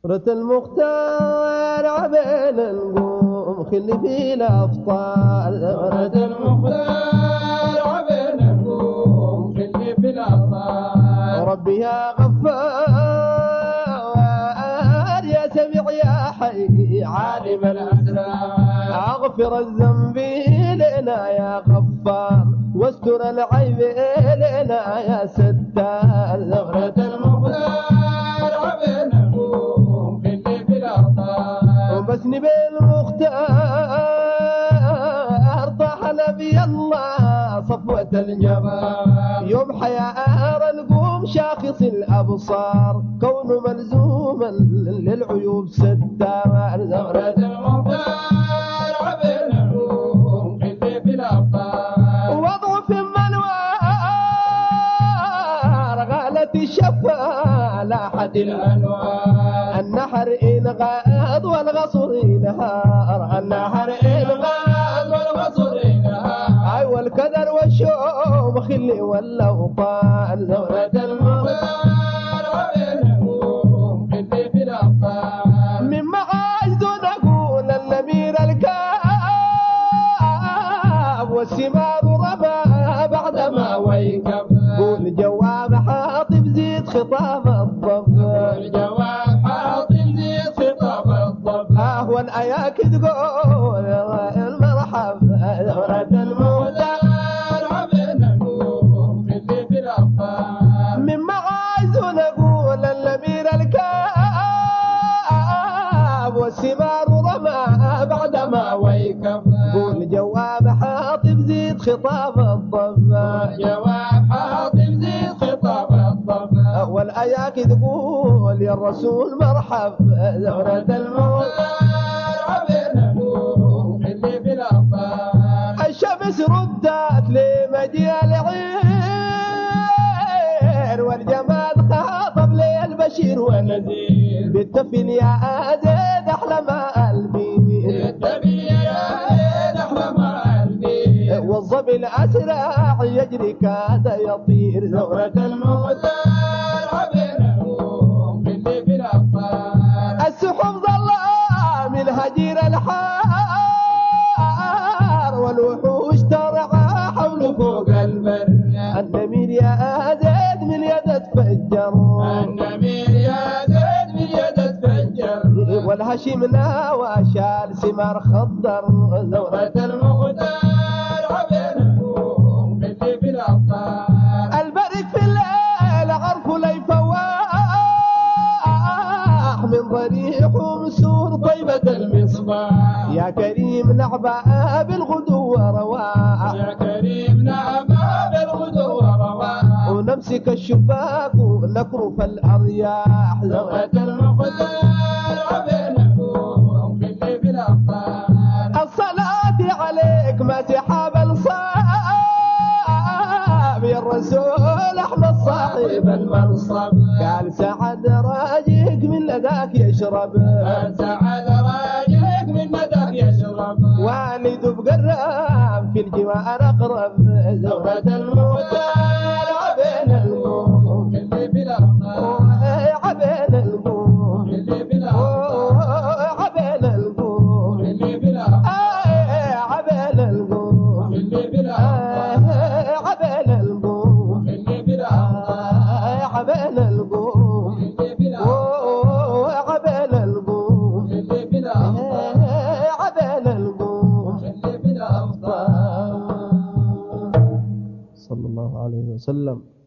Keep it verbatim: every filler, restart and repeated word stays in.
رت المختار عبين القوم خلي في الأفطار. رت المختار عبين القوم خلي في الأفطار. ربي يا غفار يا سميع يا حي عالم الأسرار. اغفر الذنب لنا يا غفار واستر العيب لنا يا ستار. رت المختار عبين القوم خلي في الأفطار. وبسني بالمختار طاح نبي الله صفوة الجبار. يوم حيار القوم شاخص الأبصار كونه ملزوما للعيوب ستار. رت المختار عبين القوم خلي في الأفطار. وضع في المنوار غالت الشفا لاحت الأنوار. النحر إن غاد والغصر نهار. النحر إن غاد والغصر نهار. أي والكدر والشوم خلي والأوطان. رت المختار عبين القوم خلي في الأفطار. من معاجد نقول الأمير الكاب والسمار ربا بعدما ويكب. قول جواب حاطب زيد خطاب الضب. الجواب حاطب زيد خطاب الضب. اه والأياك تقول المرحب. رت المختار عبين القوم خلي في الأفطار. من معاجد نقول الأمير الكاب والسمار رمى بعدما ويكب. قول جواب حاطب زيد خطاب الضب. الجواب حاطب زيد خطاب الضب. والأياك تقول يا الرسول مرحب. رت المختار عبين القوم خلي في الأفطار. الشمس ردت لمجيء العير والجمال خاطب للبشير والنذير. بالتفل يا زيد أحلى ما البير. بالتفل يا زيد أحلى ما البير. والظبي الأسرع يجري كاد يطير. رت المختار عبين القوم خلي في الأفطار. السحب ظل من هجير الحار والوحوش ترعى حول فوق البر. النمير يا زيد من يد تفجر. النمير يا زيد من يد تفجر. والهشيم ناوى شال سمار خضر. رت المختار عبين القوم خلي في الأفطار. البرك في الليل عرف لي فواح من ضريح ومسور طيبة المصباح. يا كريم نعبا بالغدو ورواح. يا كريم نعبا بالغدو ورواح. ونمسك الشباك ونكرف الأرياح. رت المختار عبين القوم خلي في الأفطار. الصلاة عليك ما سحاب الصاب يا الرسول أحمد صاحب المنصب. قال سعد راجيك من لداك يشرب. قال سعد راجيك من لداك يشرب. والد بقرب في الجوار أقرب. رت المختار عبين القوم خلي في الأفطار. عبين القوم خلي في الأفطار. عبين القوم خلي في الأفطار. عبين القوم خلي في الأفطار. عبين القوم خلي في الأفطار. عبين القوم خلي في الأفطار. عبين القوم خلي في الأفطار. عبين القوم خلي في الأفطار. صلى الله عليه وسلم.